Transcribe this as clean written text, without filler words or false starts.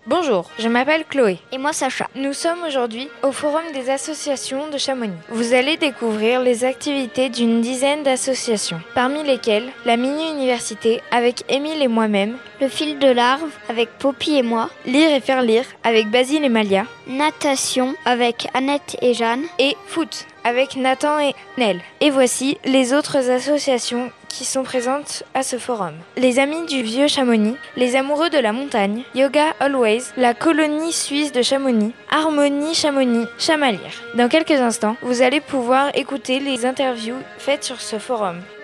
Bonjour, je m'appelle Chloé. Et moi Sacha. Nous sommes aujourd'hui au Forum des associations de Chamonix. Vous allez découvrir les activités d'une dizaine d'associations, parmi lesquelles la mini-université avec Émile et moi-même, Le fil de larve avec Poppy et moi, Lire et faire lire avec Basile et Malia, Natation avec Annette et Jeanne, et Foot avec Nathan et Nel. Et voici les autres associations qui sont présentes à ce forum. Les Amis du Vieux Chamonix, les Amoureux de la Montagne, Yoga Always, la Colonie Suisse de Chamonix, Harmonie Chamonix, Chamalire. Dans quelques instants, vous allez pouvoir écouter les interviews faites sur ce forum.